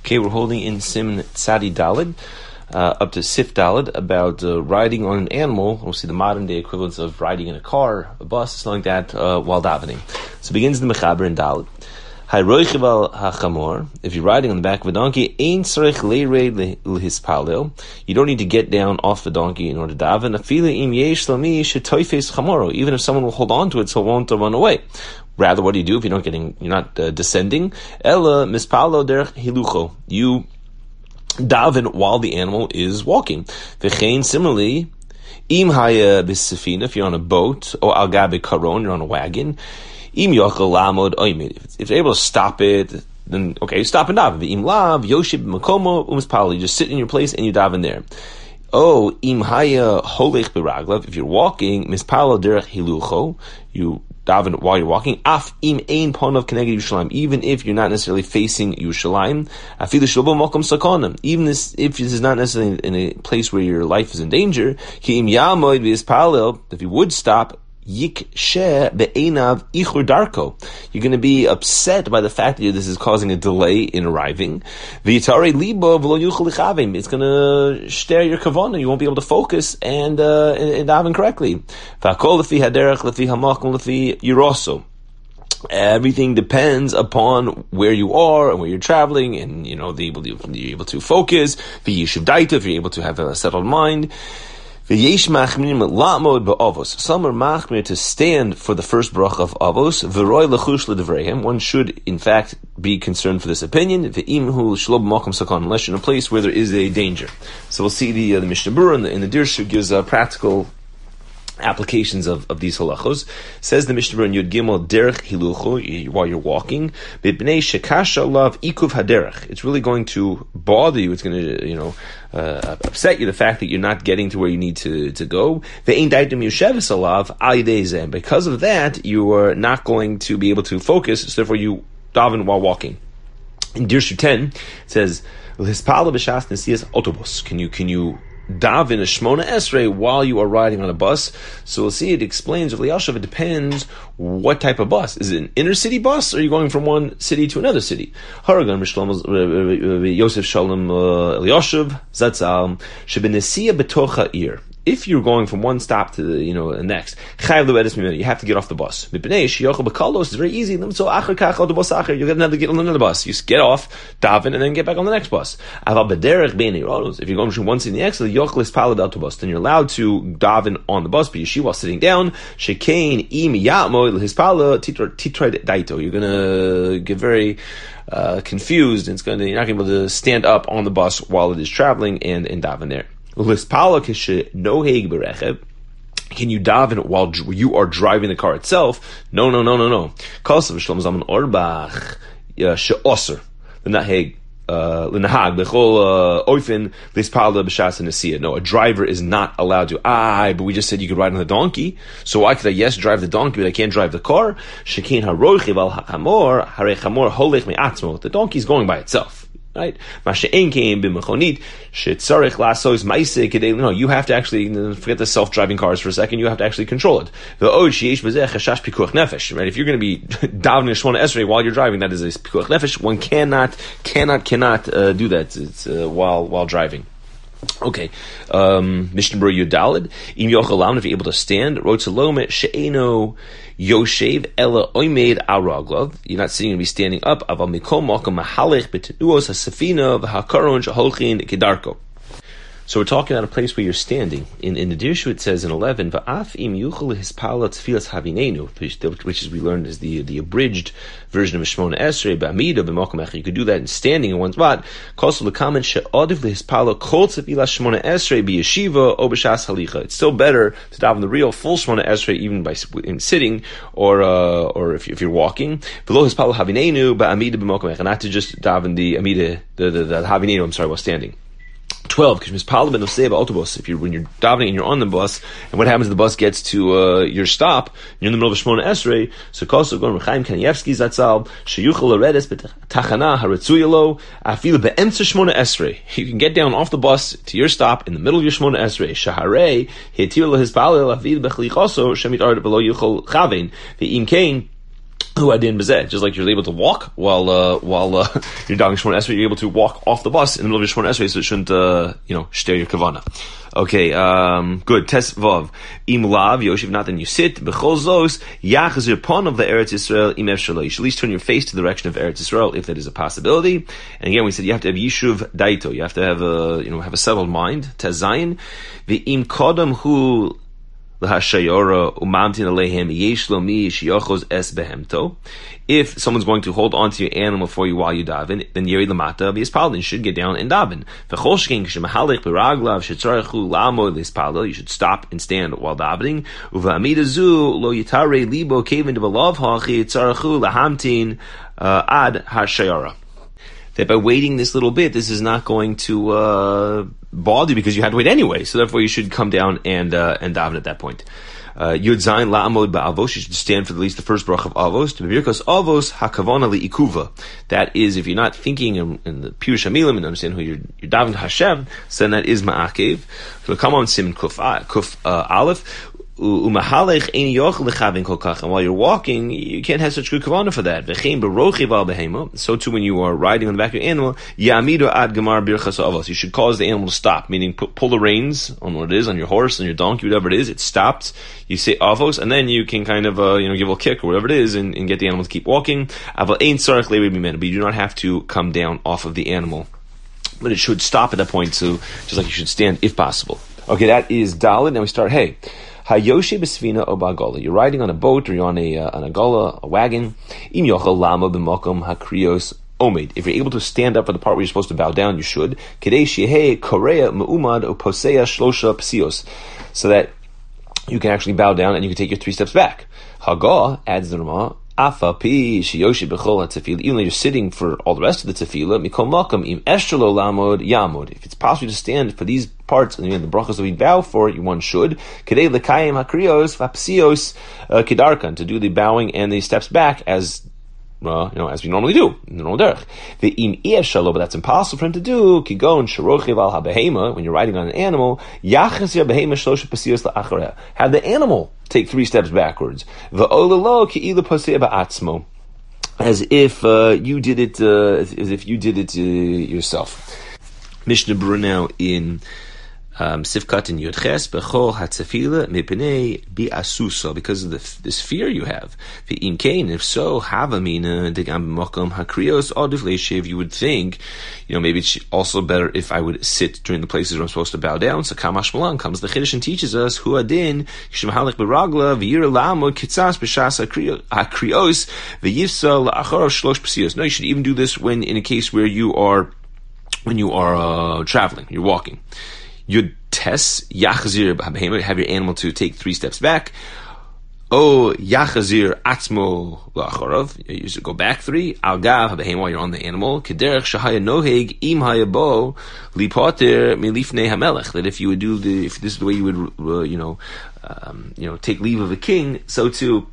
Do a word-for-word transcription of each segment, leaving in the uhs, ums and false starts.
Okay, we're holding in Siman Tzadi Daled, uh, up to Sif Daled, about uh, riding on an animal. We'll see the modern day equivalents of riding in a car, a bus, something like that, uh, while davening. So it begins the Mechaber in Daled. If you're riding on the back of a donkey, you don't need to get down off the donkey in order to daven. Even if someone will hold on to it so it won't run away. Rather, what do you do if you're not getting, you're not uh, descending? You daven while the animal is walking. Similarly, if you're on a boat, or al gabe karon, you're on a wagon. If you're able to stop it, then okay, stop and daven. Im lav yoshib makomo umispal. You just sit in your place and you daven there. Oh, im haya holech beraglav. If you're walking, mispalo derech hilucho, you daven while you're walking. Af im ein ponov keneged Yerushalayim. Even if you're not necessarily facing Yerushalayim, afilu shlobo makom sakonim. Even this, if this is not necessarily in a place where your life is in danger, ki im yamoid v'yispalel. If you would stop. Yiksheh be'enav ichur darko. You're going to be upset by the fact that this is causing a delay in arriving. V'yitare libo v'lo yuchel lichavim. It's going to stare your kavanah. You won't be able to focus and uh, and daven correctly. V'akol lefi haderech lefi hamakom lefi yiroso. Everything depends upon where you are and where you're traveling, and you know the able to, you're able to focus. V'yishuv daita, if you're able to have a settled mind. Some are machmir to stand for the first bracha of Avos. V'roi lechush l'devreihem. One should, in fact, be concerned for this opinion. V'imhu shlo b'makom sakon, unless you're in a place where there is a danger. So we'll see the uh, the Mishnah Berurah in the, in the Dirshu gives uh, practical applications of, of these halachos. Says the Mishnah Berurah in Yud Gimel derech hilucho, while you're walking. B'bnei shekasha lav ikuv haderech. It's really going to bother you. It's going to, you know, uh, upset you, the fact that you're not getting to where you need to, to go. Ve'ein daitem yosheves alav al yidei zeh. Because of that, you are not going to be able to focus, so therefore you daven while walking. In Dirshu ten, it says, L'hispala b'shas nesiyas autobus. Can you, can you daven a Shmona Esrei while you are riding on a bus? So we'll see, it explains, it depends what type of bus. Is it an inner city bus, or are you going from one city to another city? Haragan Yosef Shalom Eliashiv Zatzal Shebenesiya Betocha Ir. If you're going from one stop to the, you know, the next, you have to get off the bus. It's very easy. You'll get another, get on another bus. You just get off, daven, and then get back on the next bus. If you're going from one city to the next, then you're allowed to daven on the bus, but yeshiva while sitting down. You're going to get very uh, confused, and it's going to, you're not going to be able to stand up on the bus while it is traveling and, and daven there. Can you daven while you are driving the car itself? No, no, no, no, no. No, a driver is not allowed to. Ah, but we just said you could ride on the donkey. So why could I, yes, drive the donkey, but I can't drive the car? The donkey is going by itself. Right? No, you have to actually, forget the self-driving cars for a second, you have to actually control it. Right? If you're going to be davening a Shmona Esrei while you're driving, that is a pikuach nefesh. One cannot, cannot, cannot uh, do that it's, uh, while while driving. Okay, um, Mishnah Berurah Yudalid. Im yochalam, if you're able to stand, rotzelome she'eno yoshev ela oimed araglav. You're not sitting and be standing up. Aval mikom makom mahalech betenuos hasafina v'hakaron sheholchin kedarko. So we're talking about a place where you're standing. In in the Dirshu it says in eleven, Va'af im yuchel hispala tfilas havinenu, which is we learned is the the abridged version of Shmona Esrei, Ba'amida, B'makom Echad. You could do that in standing in one spot. Kosel l'kamen she'odiv lehispala kol tfilas Shmona Esrei b'yeshiva o b'shas halicha. It's still better to daven the real full Shmona Esrei even by in sitting, or uh, or if, if you're walking. V'lo hispala havinenu ba'amida b'makom Echad. Not to just daven the amida, the the, the havinenu. I'm sorry, while standing. twelve, if you're when you're davening and you're on the bus, and what happens? The bus gets to uh, your stop. You're in the middle of a Shmona Esrei. So also going Rechaim Kanievsky Zatzal sheyuchel leredes betachana haratzuyalo afilu beemtza Shmona Esrei. You can get down off the bus to your stop in the middle of your Shmona Esrei. Shaharei hetir lehispalel afilu bechlichoso shemit ard below yuchel chavein ve'im kain. Just like you're able to walk while uh, while uh, you're davening Shemona Esrei, you're able to walk off the bus in the middle of your Shemona Esrei, so it shouldn't uh, you know shter your kavana. Okay, um, good. Tes vav im lav yoshiv, not then you sit. Bechol zos yachzir pon of the Eretz Yisrael im efshalo. You should at least turn your face to the direction of Eretz Yisrael if that is a possibility. And again, we said you have to have yishuv daito. You have to have a you know have a settled mind. Tes zayin v'im kodam hu. If someone's going to hold on to your animal for you while you daven, then yeri lamata v'yispal, you should get down and daven. You should stop and stand while davening. Ad hashayara. That by waiting this little bit, this is not going to uh, bother you because you had to wait anyway. So therefore, you should come down and uh, and daven at that point. Yud zayin la'amod ba'avos. You should stand for at least the first brach of avos. To b'birkos avos hakavana li'ikuva. That is, if you're not thinking in, in the pirush hamilim and understand who you're, you're davening to Hashem, so then that is ma'akev. So come on, siman kuf kuf uh, aleph. And while you're walking, you can't have such good kavanah for that. So too, when you are riding on the back of your animal, you should cause the animal to stop, meaning pull the reins on what it is, on your horse, on your donkey, whatever it is. It stopped. You say avos, and then you can kind of uh, you know give a little kick or whatever it is, and, and get the animal to keep walking. But you do not have to come down off of the animal, but it should stop at that point. So just like you should stand if possible. Okay, that is Dalit. Now we start. Hey. Hayoshi b'sfina o ba'agola. You're riding on a boat or you're on a uh, an agola, a wagon. Im yochel lama b'mokom hakrios omed. If you're able to stand up for the part where you're supposed to bow down, you should. Kedei shehei korea me'umad o posea shlosha psios. So that you can actually bow down and you can take your three steps back. Hagah, adds the Ramah, Afa pi shiyoshi b'chol haTefillah. Even though you're sitting for all the rest of the tefillah, mikol makam im eshelo lamod yamod. If it's possible to stand for these parts, and again, the brachos that we bow for, you one should. Kedei lekayim hakrios v'apsios kedarkan, to do the bowing and the steps back as Uh, you know, as we normally do in the normal derech. Ve'im iyeshalo, but that's impossible for him to do. Kigon sharochiv al habehema, when you're riding on an animal, yachasir behema shlosha pasios la'achareh. Have the animal take three steps backwards. Ve'olalo ki'ilu poseh ba'atzmo, as if uh, you did it, uh, as if you did it uh, yourself. Mishnah Berurah now in Um, Sifkat in Yudches bechol hatzafila mipnei bi'asuso, because of the, this fear you have. V'im kain, if so, havamina degam b'mokom hakrios odif leishiv. You would think, you know, maybe it's also better if I would sit during the places where I'm supposed to bow down. So kamash malan comes the Chiddush and teaches us hu adin kishmahalik beragla v'yir la'amod kitzas b'shas hakrios v'yifsa la'achor shlosh psios. No, you should even do this when in a case where you are when you are uh, traveling, you're walking. Yud tes yachazir b'habehema, have your animal to take three steps back. Oh, yachazir atzmo la'acharav, you should go back three. Al gav habehema, while you're on the animal. Kederech shahaya noheg im hayabo lipoter milifnei hamelech, that if you would do the, if this is the way you would, uh, you know, um, you know, take leave of a king, so too,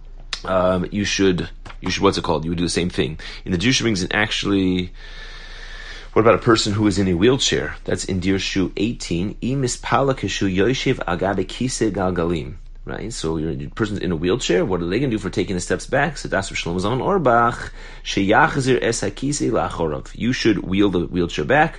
um, you should, you should, what's it called? You would do the same thing. In the Jewish rings, and actually, what about a person who is in a wheelchair? That's in Dirshu eighteen. Right? So your person's in a wheelchair. What are they going to do for taking the steps back? So that's what Shlomo Zalman Auerbach. You should wheel the wheelchair back.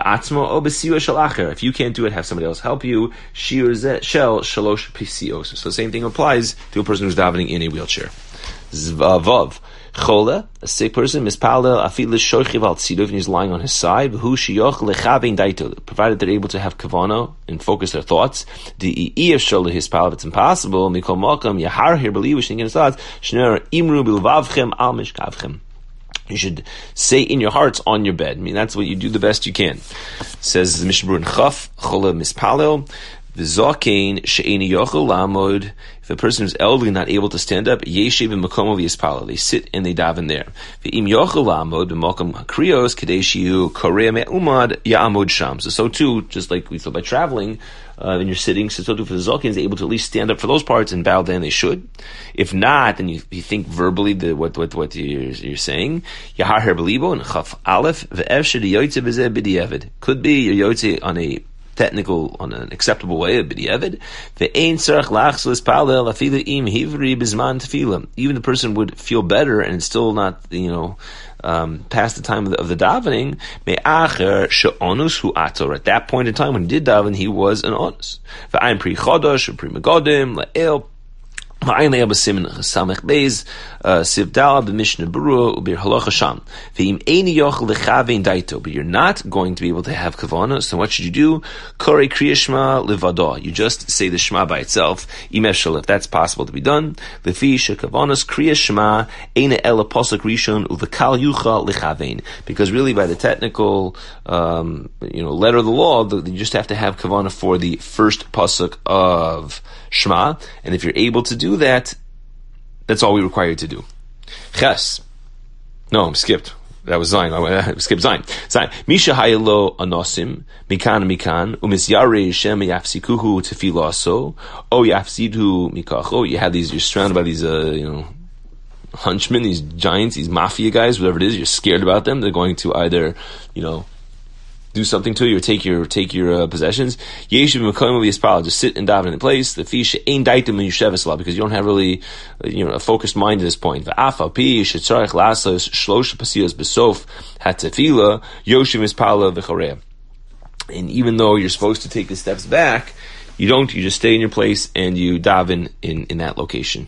If you can't do it, have somebody else help you. So the same thing applies to a person who's davening in a wheelchair. Zvav. Chola, a sick person, mispalel afilis shochiv al tziduv, and he's lying on his side. Who shiyoch lechavein daito, provided they're able to have kavana and focus their thoughts. The iyef shola his pal, if it's impossible. Mikol malkam yahar here believe wishing in his thoughts. Shner imru bilvavchem al mishkavchem. You should say in your hearts on your bed. I mean, that's what you do the best you can. Says the Mishnah Berurah in Chaf, Chola mispalel. V'zokein she'eni yochel lamod. If a person is elderly, not able to stand up, yeshiv b'makom v'yispala. They sit and they daven there. V'im yochel lamod b'makom hakrios kadei shiu korea me'umad ya'amod sham. So, so too, just like we thought by traveling, uh, when you're sitting, so too for the zokeins, they're able to at least stand up for those parts and bow down. They should. If not, then you, you think verbally the, what what what you're, you're saying. Yahar her belibo and chaf aleph v'ev shedi yotze b'zeh b'di'evid. Could be you're yotze on a technical, on an acceptable way of b'diavad. Ve'ein tzarich lachzul espalel afilu im hivri b'zman tefillah. Even the person would feel better and still not, you know, um, past the time of the, of the davening. Me'acher she'onus hu ator. At that point in time when he did daven, he was an onus. Ve'ayin pri chodosh, pri megodim, la'el. V'ayin le'el b'simin samech beis, sivdal b'mishnah berurah u'bir halacha sham. Ve'im eini yochel lechavein daito. But you're not going to be able to have kavanah, so what should you do? Korei kriya shema levado. You just say the shema by itself. Im efshal, if that's possible to be done. Lefi shekavanos kriya shema eina ela posuk rishon uvekal yucha lechavein. Because really by the technical, um, you know, letter of the law, the, you just have to have kavanah for the first pasuk of Shema, and if you're able to do that, that's all we require you to do. Ches. No, I'm skipped. That was Zayin. I skipped Zayin. Zayin. Misha hayelo anosim, mikan mikan, umisyare shem yafsikuhu tefilaso, o yafsidhu mikacho. You have these, you're surrounded by these, uh, you know, hunchmen, these giants, these mafia guys, whatever it is, you're scared about them. They're going to either, you know, do something to you or take your take your uh, possessions. Yeshiv Mekoyim V'Yispal, just sit and daven in place. The fish ain't daitim in Yeshev because you don't have really, you know, a focused mind at this point. V'Af Pi Shetzarich Lasas Shlosh Pasiyas Besof Hatefila Yoshiv Mispala V'Choreya. And even though you're supposed to take the steps back, you don't. You just stay in your place and you daven in in that location.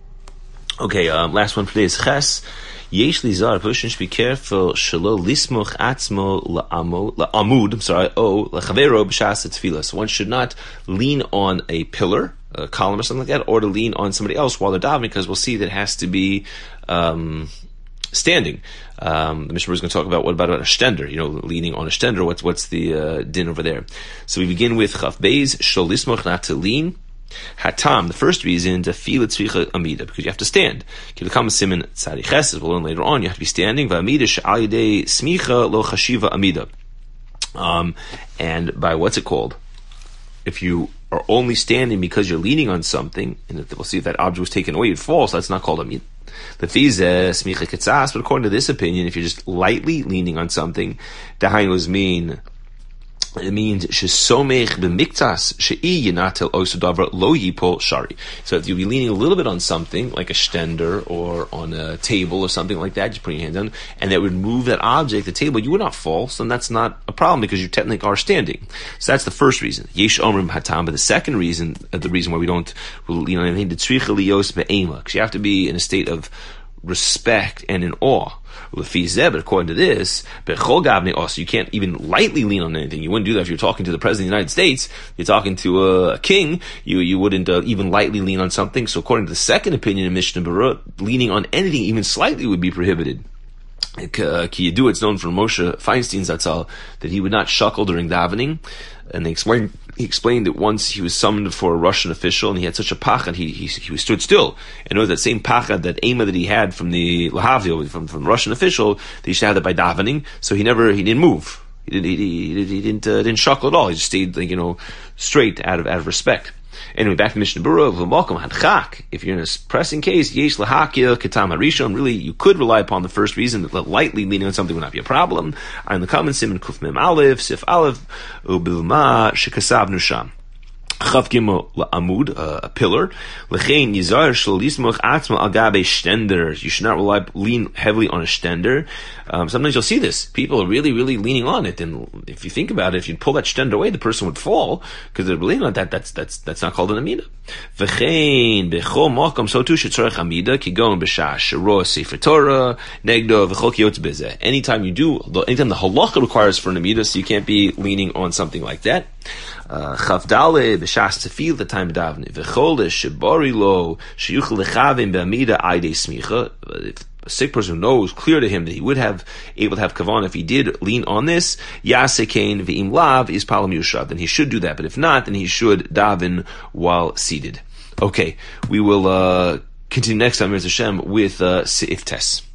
Okay, um, last one for today is Ches. Yesh li zar, a person should be careful, shelo lismuch atzmo la'amud, I'm sorry, o l'chavero b'shas tefillah. So one should not lean on a pillar, a column or something like that, or to lean on somebody else while they're davening, because we'll see that it has to be um, standing. Um, the Mishnah is going to talk about what about a stender, you know, leaning on a stender. What's what's the uh, din over there? So we begin with chaf beis, shelo lismuch, not to lean. Hatam, the first reason, tefillah tzricha amida, because you have to stand. Kilakam simin tzadi ches, as we'll learn later on, you have to be standing. V'amida she'al yedei smicha lo chashiva amida. Um, and by what's it called? If you are only standing because you're leaning on something, and we'll see if that object was taken away, it falls, so that's not called amida. The fizeh smicha ketzas, but according to this opinion, if you're just lightly leaning on something, dahainus mean, it means shesomech b'miktas she'i yinatel osudavar lo yipol shari. So if you'll be leaning a little bit on something like a stender or on a table or something like that, just putting your hand down, and that would move that object, the table, you would not fall. So that's not a problem because you technically are standing. So that's the first reason. Yesh omrim hatam. But the second reason, uh, the reason why we don't lean on anything, the tzricha liyos be'ema, because you have to be in a state of respect and in awe. But according to this, also you can't even lightly lean on anything. You wouldn't do that if you're talking to the President of the United States. You're talking to a king. You you wouldn't uh, even lightly lean on something. So according to the second opinion in Mishnah Berurah, leaning on anything even slightly would be prohibited. Uh, Ki Yedu, it's known from Moshe Feinstein Zatzal that he would not shuckle during davening, and they explained he explained that once he was summoned for a Russian official, and he had such a pachad, he he, he stood still, and it was that same pachad, that ema that he had from the lahavdil, from from the Russian official, that he should have that by davening. So he never he didn't move, he didn't he, he, he didn't uh, didn't shuckle at all. He just stayed, like, you know, straight out of out of respect. Anyway, back to Mishnah Berurah. If you're in a pressing case, yesh lahakia katam harishon. Really, you could rely upon the first reason that lightly leaning on something would not be a problem. I'm the common siman kuf mem aleph sif aleph ubilma shekasav nusham. Chav gimel la'amud, a pillar. Lechein yizar shel lismuch atzma al gabe stender. You should not rely lean heavily on a stender. Um, sometimes you'll see this. People are really, really leaning on it, and if you think about it, if you pull that stender away, the person would fall because they're leaning on that. That's that's that's not called an amida. V'chein bechol makom so too shetzorech amida kigon b'shah shero sefer Torah negdo v'chol kiyotz bezeh. Anytime you do, anytime the halacha requires for an amida, so you can't be leaning on something like that. Chavdale b'shas tefillah, the time of davening. V'choles shebari lo sheyuchel lechavim be'amida aydei smicha. A sick person who knows clear to him that he would have able to have kavanah if he did lean on this, yasekein v'im lav is palam yushav. Then he should do that. But if not, then he should daven while seated. Okay, we will uh, continue next time, Mister Hashem, with uh, Seif Tes.